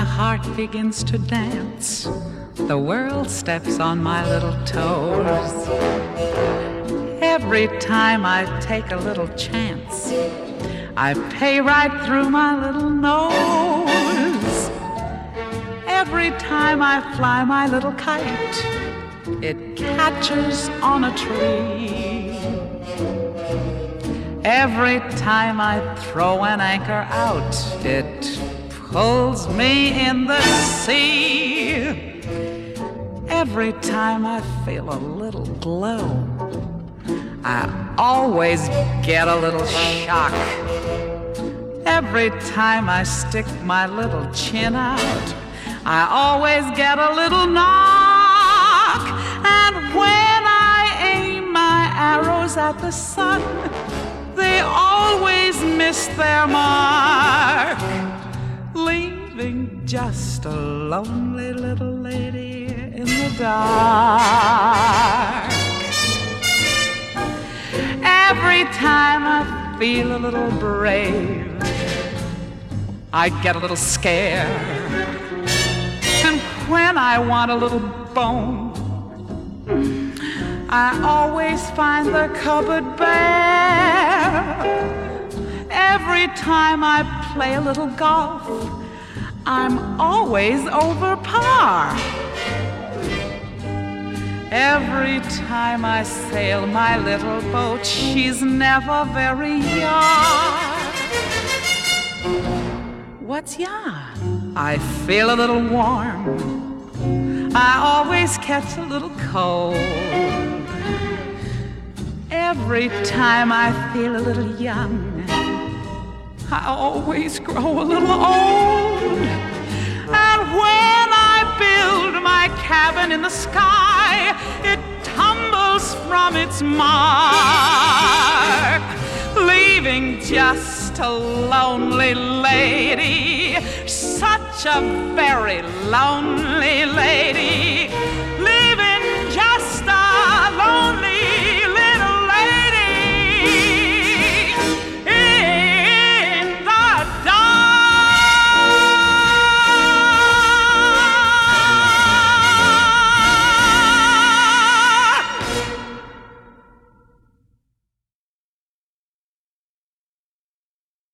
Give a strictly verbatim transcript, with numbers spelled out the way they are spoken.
heart begins to dance, the world steps on my little toes. Every time I take a little chance, I pay right through my little nose. Every time I fly my little kite, it catches on a tree. Every time I throw an anchor out, it pulls me in the sea. Every time I feel a little glow, I always get a little shock. Every time I stick my little chin out, I always get a little knock. And when I aim my arrows at the sun, they always miss their mark, leaving just a lonely little lady in the dark. Every time I feel a little brave, I get a little scared. And when I want a little bone, I always find the cupboard bare. Every time I play a little golf, I'm always over par. Every time I sail my little boat, she's never very young. What's yarn? I feel a little warm, I always catch a little cold. Every time I feel a little young, I always grow a little old. And when I build my cabin in the sky, it tumbles from its mark, leaving just a lonely lady, such a very lonely lady.